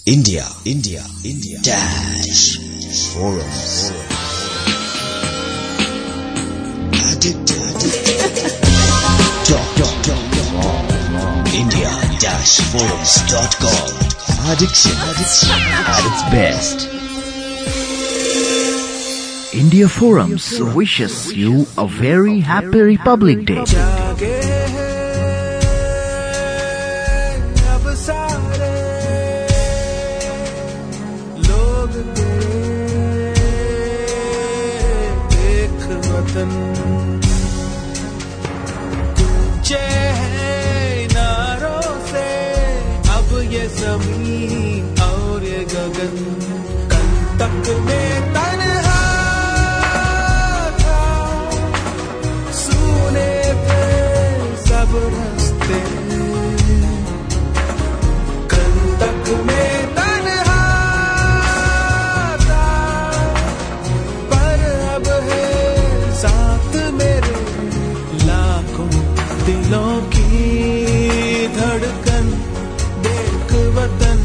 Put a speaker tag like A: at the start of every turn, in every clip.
A: India Dash Forums. India-forums.com. Addiction at its best.
B: India Forums wishes you a very happy Republic Day.
C: ज़मीन और ये गगन कल तक में तन्हा था, सुने थे सब रास्ते, कल तक में तन्हा था, पर अब है साथ मेरे लाखों दिलों की धड़कन, देख वतन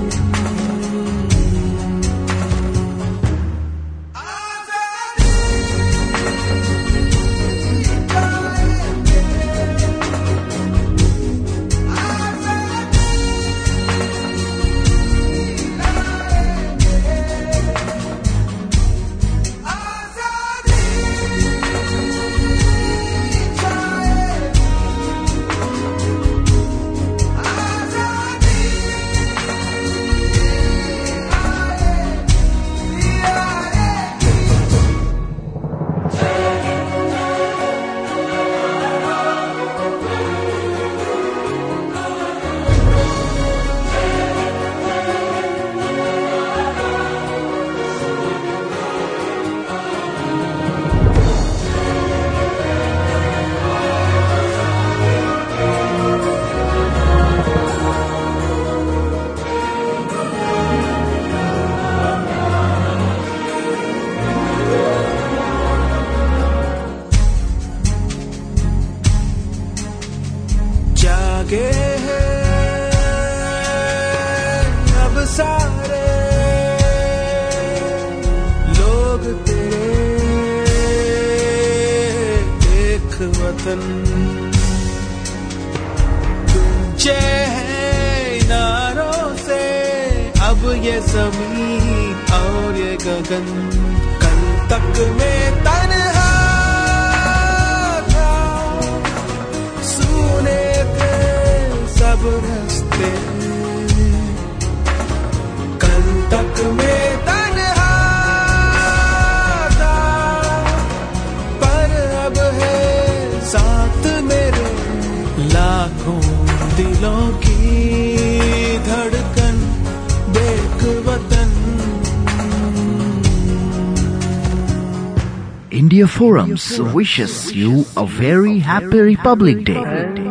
C: जागे अब सारे लोग तेरे, देख वतन गूंजे हैं नारों से अब ये ज़मीन और ये गगन, कल तक में तन्हा था, सुने सब रास्ते, कल तक में तन्हा था, पर अब है साथ मेरे लाखों दिलों की धड़कन, देख वतन।
B: India Forums wishes you a very happy Republic Day.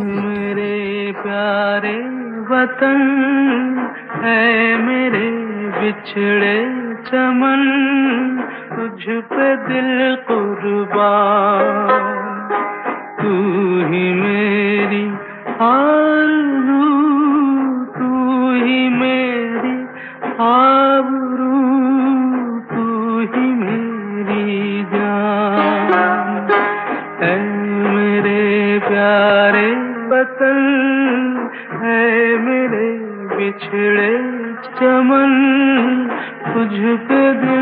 D: प्यारे वतन है मेरे बिछड़े चमन, तुझ पे दिल कुर्बान, तू ही मेरी आरज़ू, तू ही मेरी आबरू, तू ही मेरी जान, है मेरे प्यारे वतन है मेरे बिछड़े चमन, तुझ पे दिल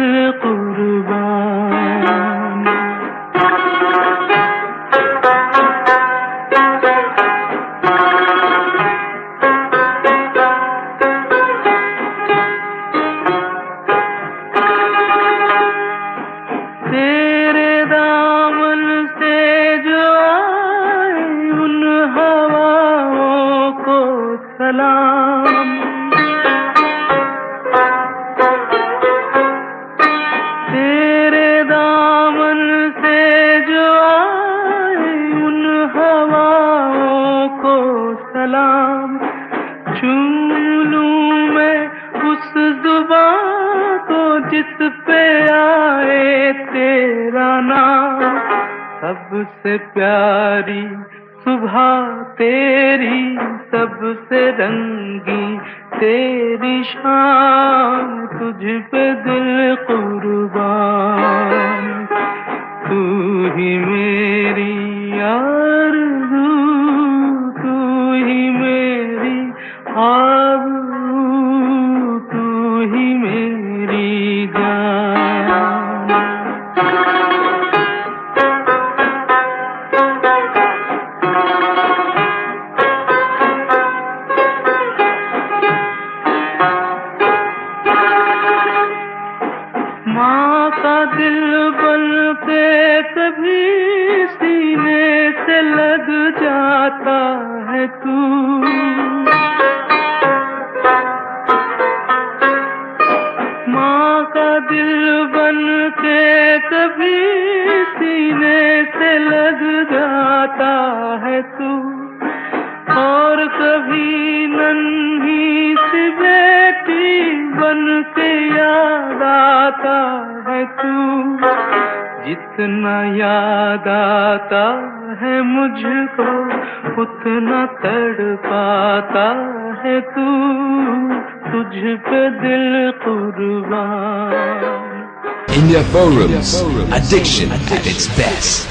D: कुर्बान। तेरे दामन से जो आए उन हवाओं को सलाम, तेरे दामन से जो आए उन हवाओं को सलाम, चूम लूं मैं उस ज़ुबान को जिस पे आए तेरा नाम, सबसे प्यारी सुबह तेरी, सबसे रंगी तेरी शान, तुझ पे दिल कुर्बान, तू ही मेरी आरज़ू, तू ही मेरी आरज़ू, तू ही मेरी जान। माँ का दिल बन के कभी सीने से लग जाता है तू, माँ का दिल बन के कभी सीने से लग जाता है तू, और कभी नन्ही सी बेटी बन के याद आता है तू। जितना याद आता है मुझको उतना तड़पाता है तू, तुझ पे दिल कुर्बान।
A: India Forums, addiction at its best.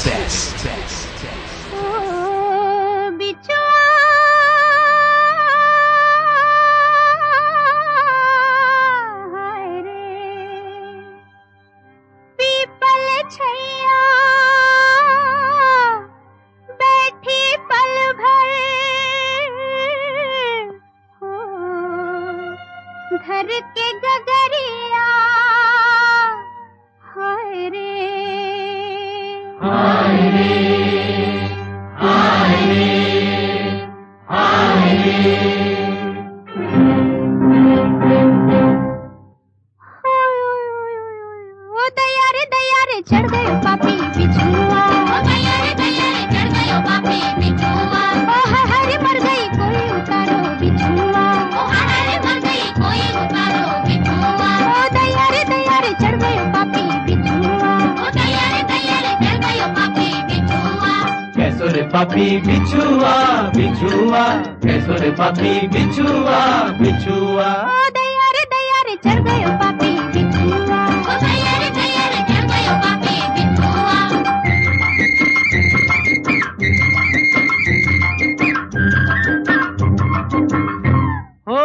E: घर के गगरिया हाय रे, हाय रे, हाय रे, हाय रे। ओ दया रे चढ़ गयो पापी बिछुआ, ओ दया रे चढ़ गयो पापी बिछुआ, ओ हरे मर गई कोई उतारो बिछुआ, ओ हरे मर गई कोई उतारो बिछुआ, ओ दया रे चढ़ गयो पापी बिछुआ, ओ दया रे चढ़ गयो पापी बिछुआ।
C: कैसो रे पापी बिछुआ बिछुआ, कैसो रे पापी बिछुआ बिछुआ।
E: ओ दया रे चढ़ गयो पापी बिछुआ, ओ दया रे चढ़ गयो पापी बिछुआ।
D: हो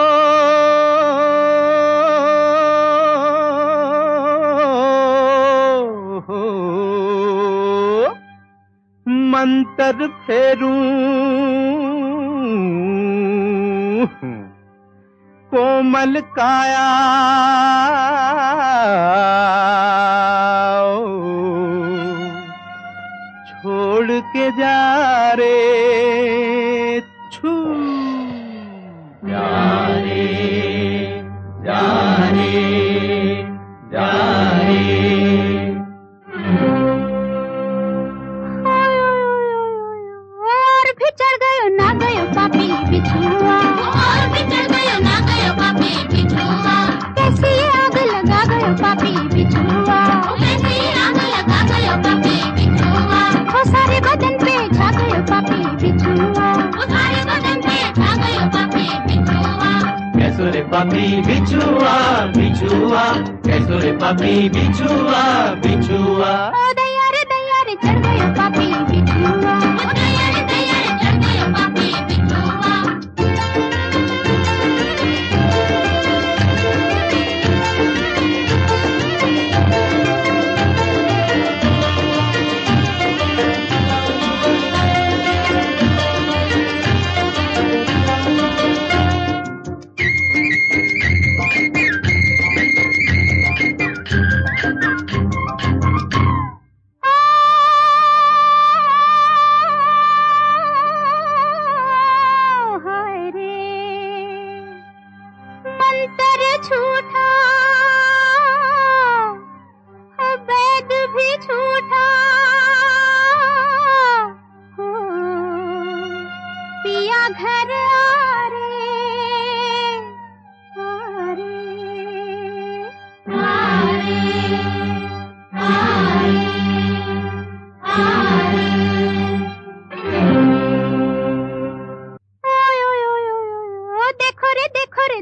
D: मंतर फेरूं कोमल काया, छोड़ के जा रे छू,
C: जा रे, जा रे, जा रे।
E: और भी चढ़ गयो ना गयो पापी बिछुआ, और भी चढ़ गयो ना गयो पापी बिछुआ। कैसी आग लगा गयो पापी बिछुआ, कैसी आग लगा गयो पापी बिछुआ। वो सारे बदन पे छा गयो पापी बिछुआ, वो सारे बदन पे छा गयो पापी बिछुआ।
C: कैसो रे पापी बिछुआ बिछुआ, कैसो रे पापी बिछुआ बिछुआ।
E: ओ दया रे चढ़ गयो पापी बिछुआ, ओ दया रे चढ़ गयो पापी बिछुआ। मंतर झूठा वैद भी झूठा, पिया घर आ रे, आ रे, आ रे, आ रे। देखो रे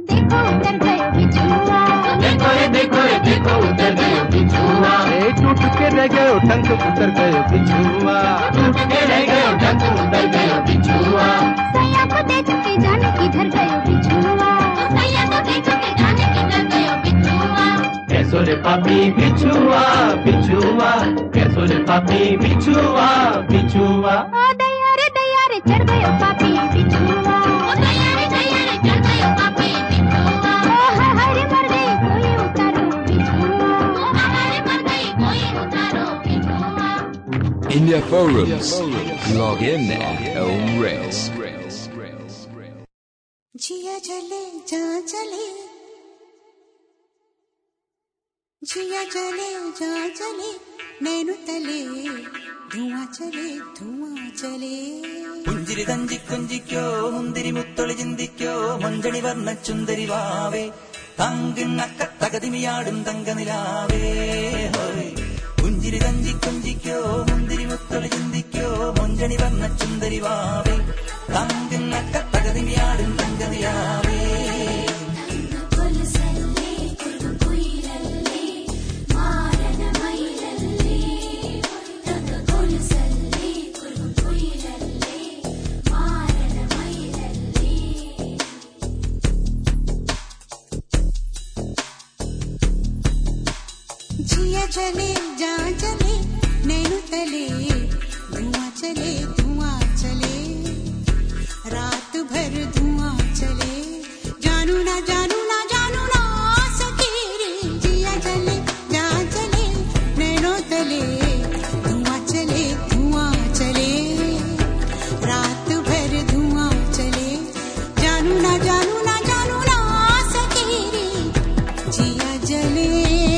D: ढंग उतर गयो बिछुआ,
C: टूट के रह गयो ढंग उतर गयो बिछुआ।
E: सैया को देख के जाने किधर गयो बिछुआ, सैया को देख के जाने किधर गयो बिछुआ।
C: कैसो रे पापी बिछुआ बिछुआ, कैसो रे पापी बिछुआ बिछुआ।
E: ओ दया रे चढ़ गयो पापी बिछुआ, ओ दया रे चढ़ गयो पापी बिछुआ। ओ हाय रे मर गई कोई उतारो बिछुआ, ओ हाय रे मर गई कोई उतारो बिछुआ।
A: India Forums. Log in and rest.
F: जिया जले जा जले, जिया जले जा जले, नैनु तले धुआं चले।
G: പുഞ്ചിരി തഞ്ചിക്കൊഞ്ചിക്കോ മുന്തിരി മുത്തൊളി ചിന്തിക്കോ മഞ്ചണി വർണ്ണ ചുന്ദരി വാവേ തങ്കിണ്ണക്ക തകതിമിയാടും തങ്കനിലാവേ. പുഞ്ചിരി തഞ്ചിക്കൊഞ്ചിക്കോ മുന്തിരി മുത്തൊളി ചിന്തിക്കോ മഞ്ചണി വർണ്ണ ചുന്ദരി വാവേ തങ്കിണ്ണക്ക തകതിമിയാടും തങ്കനിലാവേ.
F: जिया चले जा चले, नैनु तले धुआं चले, रात भर धुआं चले। जानू ना सके रे, जिया चले जा चले, नैनु तले धुआं चले, रात भर धुआं चले। जानू ना सके रे, जिया जले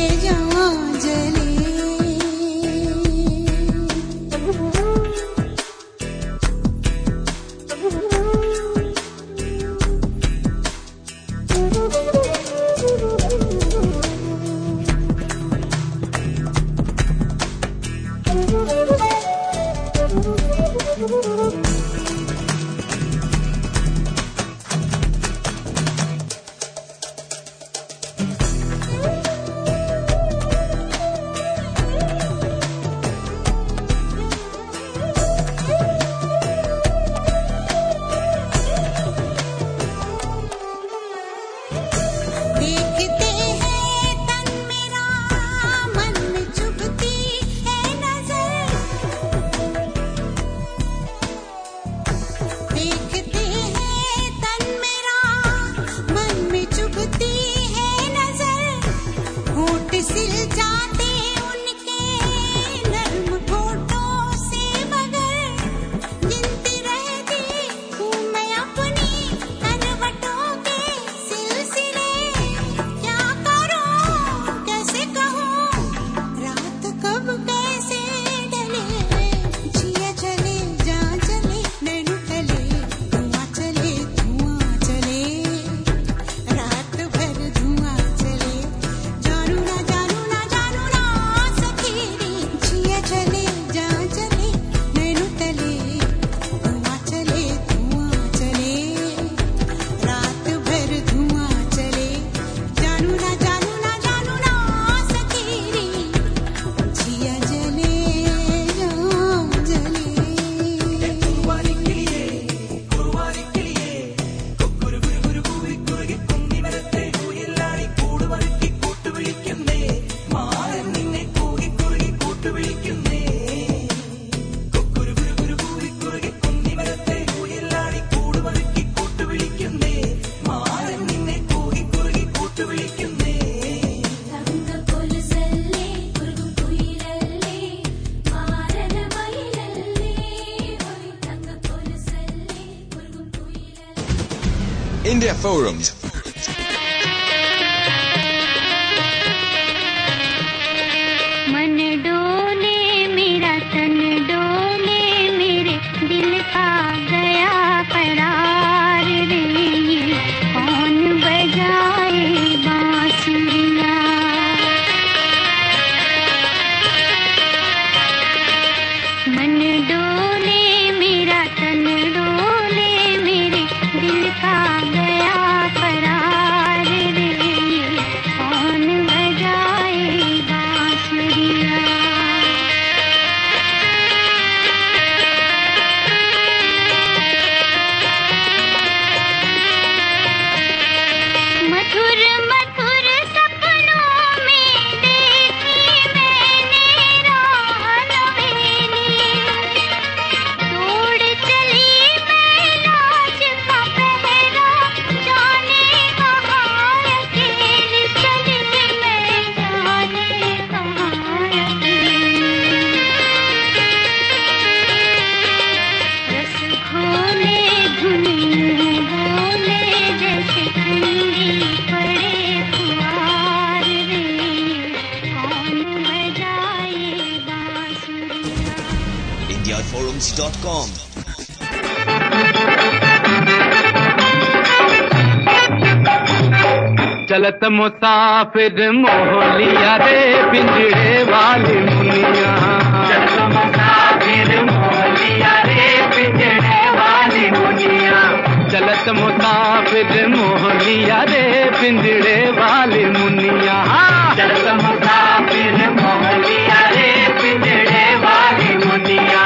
A: India Forums.
E: मन डोले मेरा तन डोले, मेरे दिल का गया करार रे, कौन बजाए बांसुरिया। मन डोले मेरा तन डोले, मेरे दिल का गया करार
H: indiaforums.com।
C: चलत मुसाफिर मोहलिया रे पिंजड़े वाली मुनिया, चलत मुसाफिर मोहलिया रे पिंजड़े वाली मुनिया, चलत मुसाफिर मोहलिया रे पिंजड़े वाली मुनिया, चलत मुसाफिर मोहलिया रे पिंजड़े वाली मुनिया।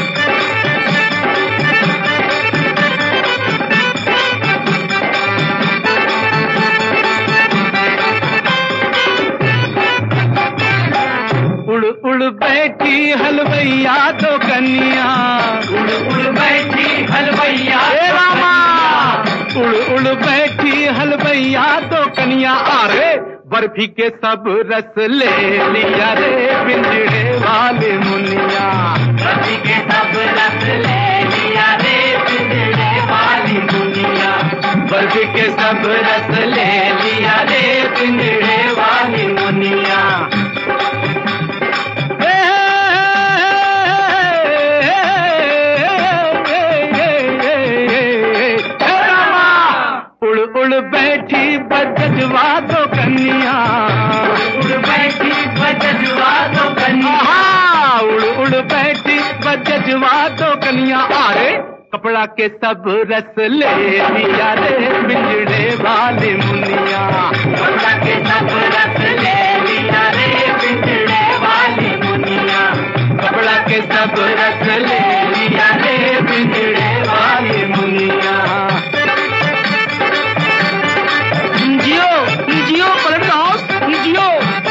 C: उड़ उड़ बैठी हलवैया तो कन्या, उड़ उड़ बैठी हलवैया रामा, उड़ उड़ बैठी हलवैया तो कन्या, अरे बर्फी के सब रस ले लिया रे पिंजड़े वाले मुनिया, बर्फी के सब रस ले लिया रे पिंजड़े वाली मुनिया, बर्फी के सब रस ले लिया रे पिंजड़े वाली मुनिया। उड़ बैठी बजवा दो कन्या, उड़ बैठी बजवा दो कन्या, उड़ उड़ बैठी बजवा दो कन्या, अरे कपड़ा के सब रस ले लिया रे पिंजड़े वाली मुनिया, कपड़ा के सब रस ले लिया रे पिंजड़े वाली मुनिया, कपड़ा के सब रस ले लिया रे पिंजड़े वाली मुनिया। जियो पलट हाउस जियो।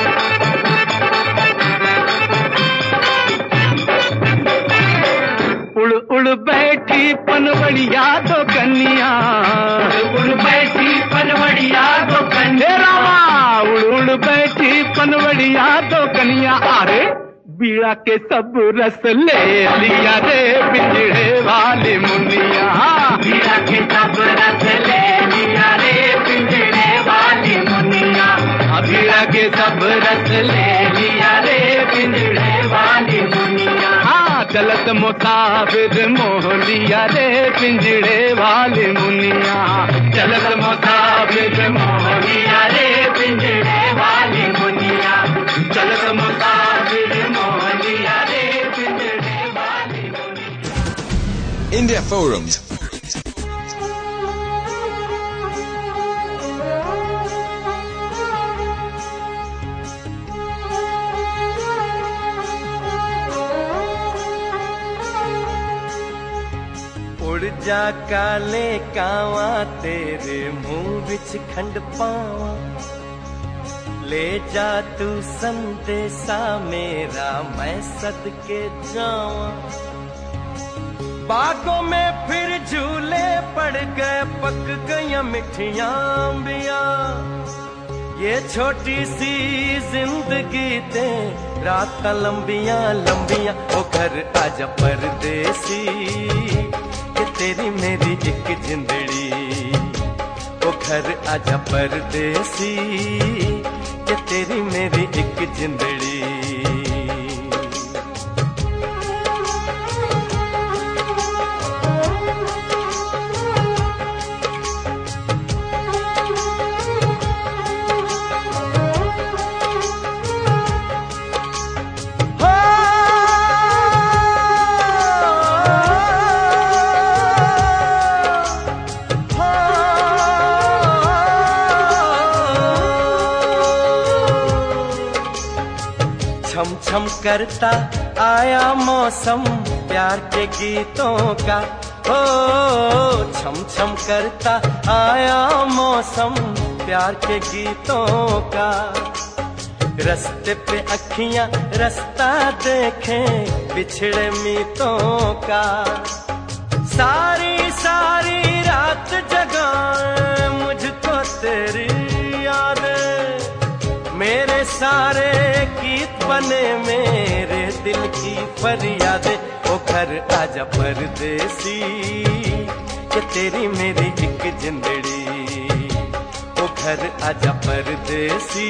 C: उड़ उड़ बैठी पनवड़िया दो कन्या, उड़ बैठी पनवड़िया दो कन्या रामा, उड़ उड़ बैठी पनवड़िया दो कन्या, अरे बीड़ा के सब रस ले लिया रे पिंजड़े वाली मुनिया, बीड़ा के सब रस ले लिया रे पिंजड़े वाली मुनिया, बीड़ा के सब रस ले लिया रे पिंजड़े वाली मुनिया। चलत मुसाफिर मोहलिया रे पिंजड़े वाली मुनिया, चलत मुसाफिर मोहलिया रे पिंजड़े वाली मुनिया, चलत मुसाफिर मोहलिया रे पिंजड़े वाली मुनिया।
H: India Forums।
D: उड़ जा काले कावा तेरे मुंह विच खंड पावा, ले जा तू संदेशा मेरा मैं सदके जावा। बागों में फिर झूले पड़ गए, पक गई मिठियां अंबियां, ये छोटी सी जिंदगी दे रात लंबियां लंबियां। ओ घर आजा परदेसी कि तेरी मेरी एक जिंदड़ी, ओ घर आजा परदेसी कि तेरी मेरी एक जिंदड़ी। छम छम करता आया मौसम प्यार के गीतों का, ओ छम छम करता आया मौसम प्यार के गीतों का। रस्ते पे अखियां रास्ता देखें बिछड़े मीतों का, सारी सारी रात जगाए मुझको तेरी यादें, मेरे सारे गीत बने मेरे दिल की फरियादें। ओ घर आजा परदेसी कि तेरी मेरी एक जिंदड़ी, ओ घर आजा परदेसी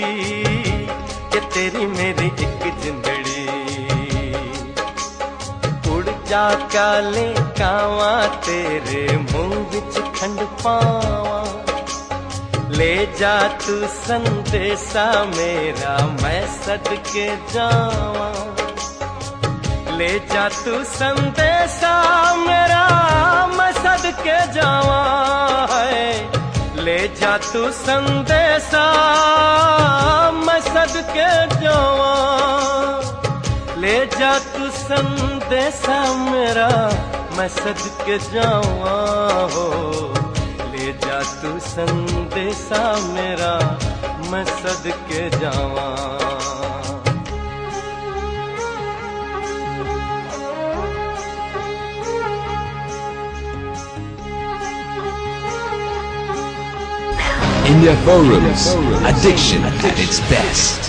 D: कि तेरी मेरी एक जिंदड़ी। उड़ जा काले कावा तेरे मुंह विच खंड पावा, ले जा तू संदेशा मेरा मैं सदके जावा, ले जा तू संदेशा मेरा मैं सदके जावा है, ले जा तू संदेशा मैं सदके जावा, ले जा तू संदेशा मेरा मैं सदके जावा हो, ले जा तू संदेशा मेरा मैं सदके जावा।
A: India Forums, addiction at its best.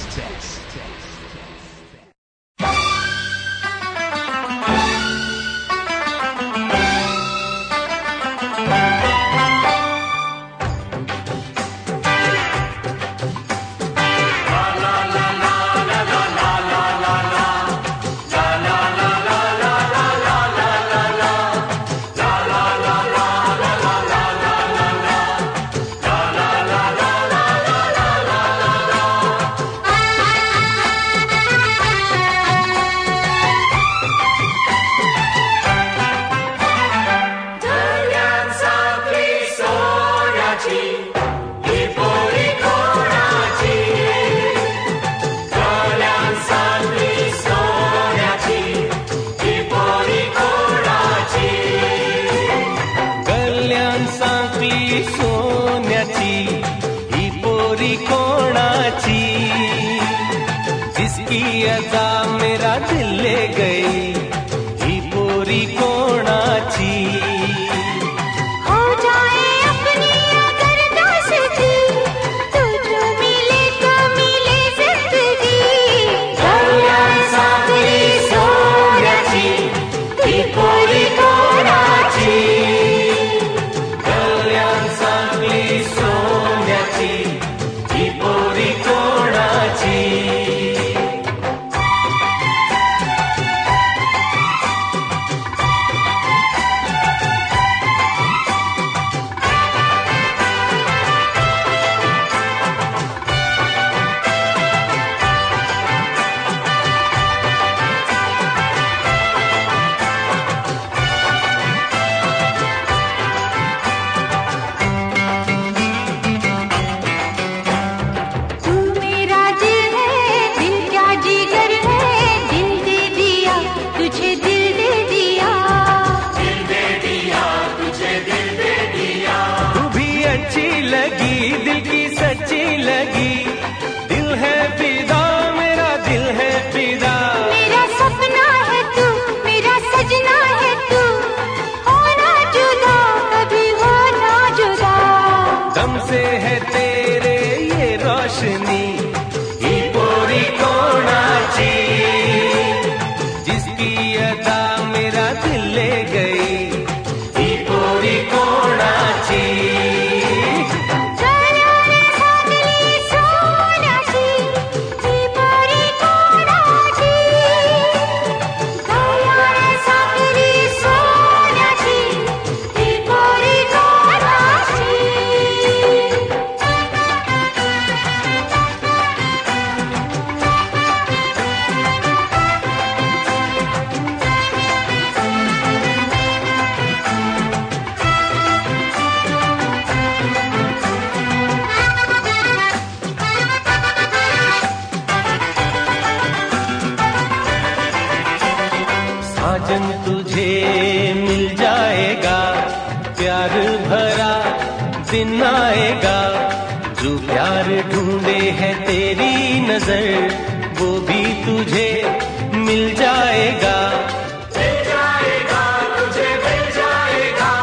D: दिन आएगा जो प्यार ढूंढे है तेरी नजर वो भी तुझे मिल जाएगा। मिल जाएगा तुझे मिल जाएगा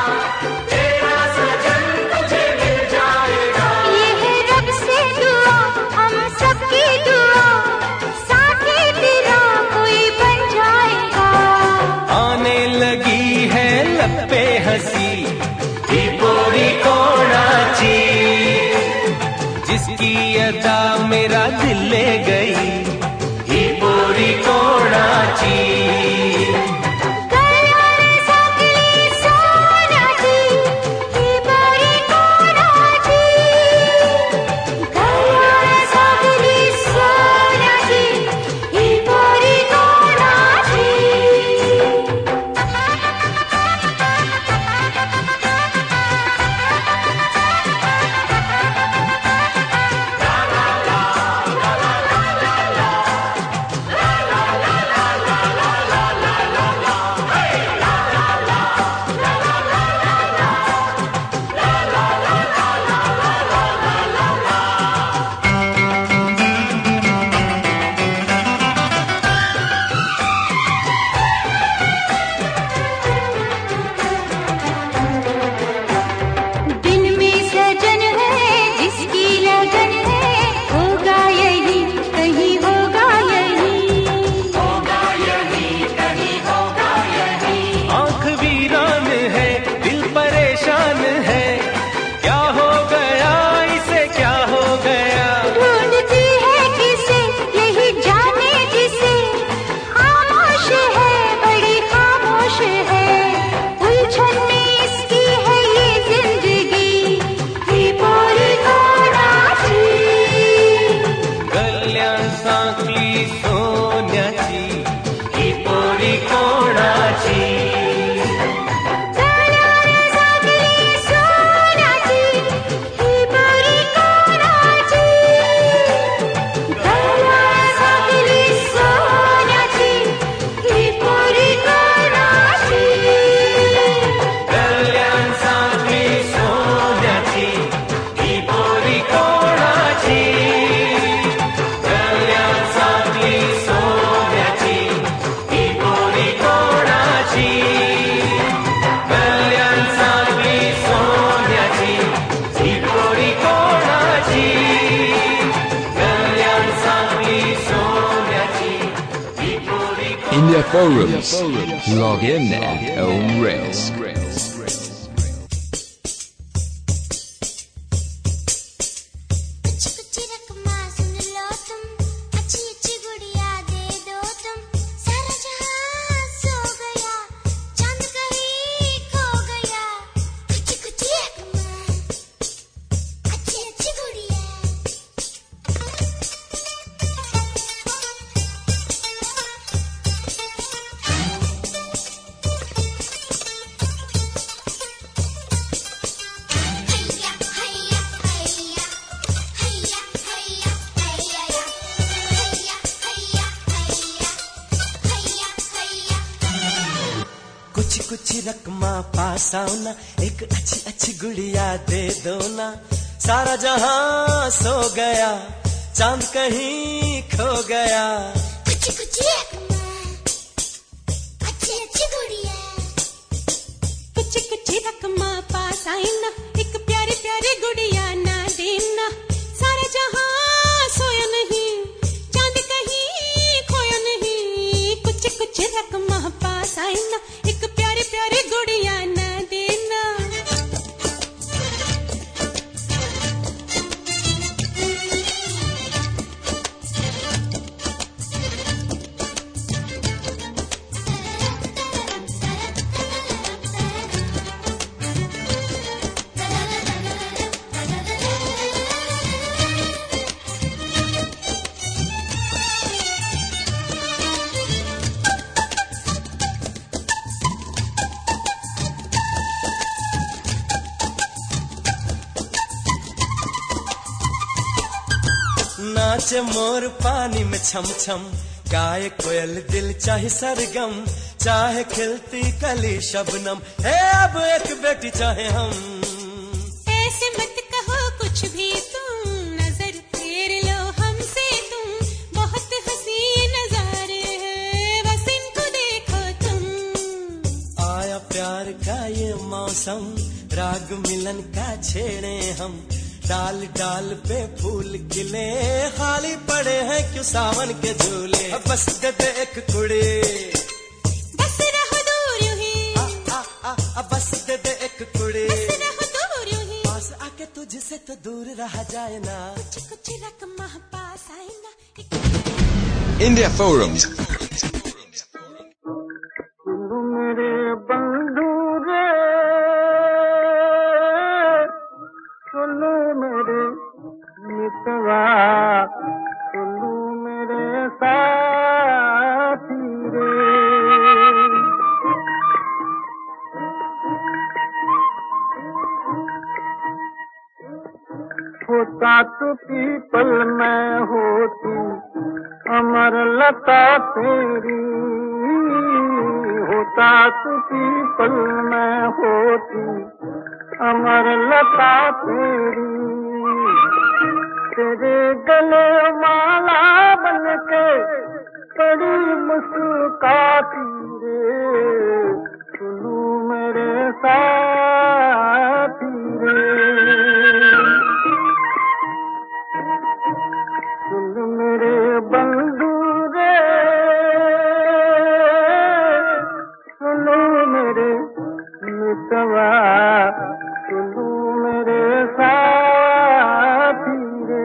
D: तेरा सजन तुझे मिल जाएगा।
E: ये है रब से दुआ हम सबकी दुआ साथी तेरा कोई बन जाएगा।
D: आने लगी है लब पे हंसी पूरी कोणाची जिसकी अदा मेरा दिल ले गई ही पूरी कोणाची।
A: India Forums. Log in at own risk.
D: कुछ रकमा पास आओ ना, एक अच्छी अच्छी गुड़िया दे दो ना। सारा जहां सो गया, चांद कहीं खो गया।
E: कुछ रकमा, अच्छी अच्छी गुड़िया। कुछ रकमा पास आई ना, एक प्यारी प्यारी गुड़िया ना देना। सारा जहां सोया नहीं, चांद कहीं खोया नहीं। कुछ रकमा पास आई ना, एक प्यारी प्यारी गुड़िया न देना।
D: नाचे मोर पानी में छम छम, गाए कोयल दिल चाहे सरगम। चाहे खिलती कली शबनम, है अब एक बेटी चाहे हम।
E: ऐसे मत कहो कुछ भी तुम, नजर फेर लो हमसे तुम। बहुत हंसी नजारे हैं, बस इनको देखो तुम।
D: आया प्यार का ये मौसम, राग मिलन का छेड़े हम। डाल डाल पे फूल खिले, खाली पड़े हैं क्यों सावन के झूले। बस दे दे एक कुड़ी,
E: बस रहो दूर यूं ही।
D: बस दे दे एक कुड़ी,
E: बस रहो दूर यूं ही।
D: पास आके तुझसे तो दूर रहा जाए ना।
E: कुछ रकमा पास आए ना।
A: India Forums.
C: मेरे बंधु रे, सुनो मेरे मितवा, सुनो मेरे साथी रे। होता तो पीपल में होती अमर लता तेरी। होता तो पीपल में होती अमर लता तेरी। तेरे गले माला बनके बड़ी मुस्कुराती रे। सुनू मेरे साथी रे, सुन मेरे बंधु रे, सुनो मेरे मितवा, सुनो मेरे साथी रे।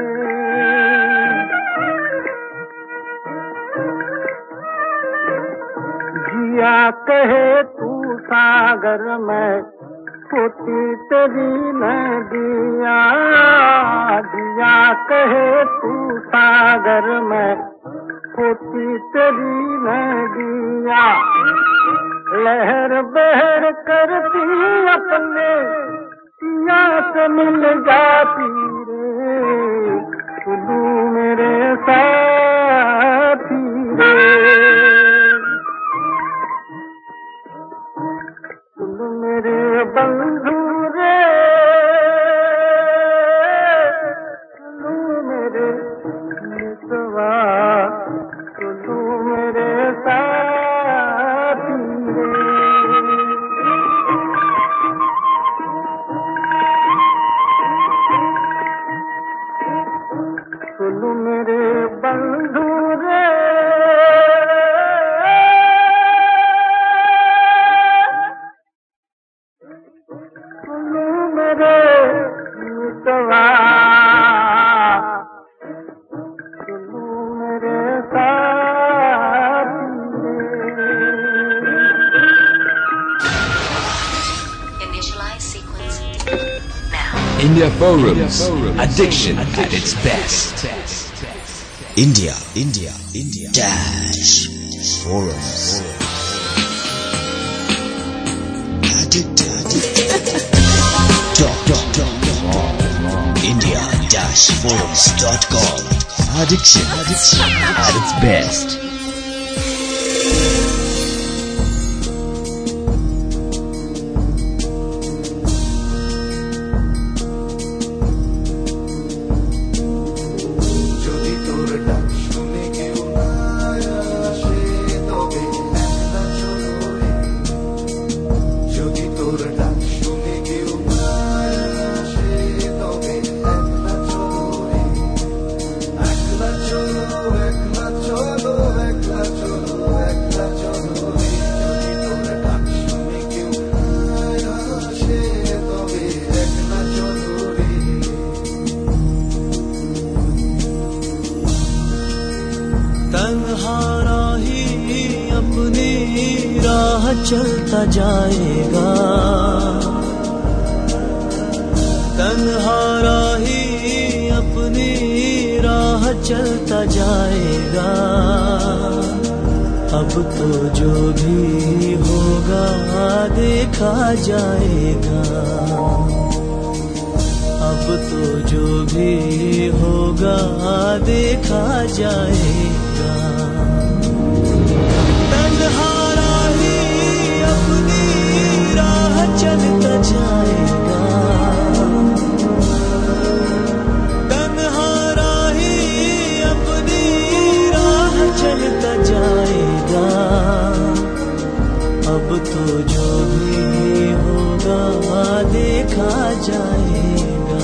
C: जिया कहे तू सागर में होती तेरी नदिया। जिया कहे तू सागर में होती तेरी नदिया। लहर बहर करती अपने पिया से मिल जाती रे। सुनू मेरे साथी रे, सुनू मेरे बंधु रे, सुनू मेरे मितवा, सुनू मेरे साथी रे। सुनू मेरे बंधु रे,
A: Forums. Addiction at its best.
H: India Dash Forums. India-forums.com. Addiction at its best.
D: चलता जाएगा तन्हारा ही अपनी राह चलता जाएगा। अब तो जो भी होगा देखा जाएगा। अब तो जो भी होगा देखा जाएगा। तन्हारा ही अपनी राह चलता जाएगा। तन्हारा ही अपनी राह चलता जाएगा। अब तो जो भी होगा देखा जाएगा।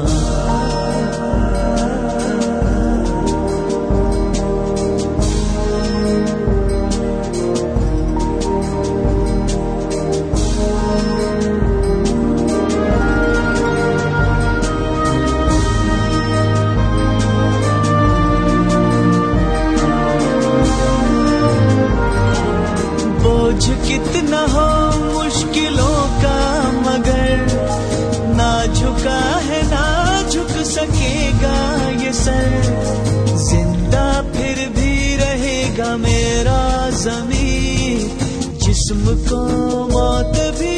D: कितना हो मुश्किलों का मगर ना झुका है ना झुक सकेगा ये सर। जिंदा फिर भी रहेगा मेरा ज़मीर। जिस्म को मौत भी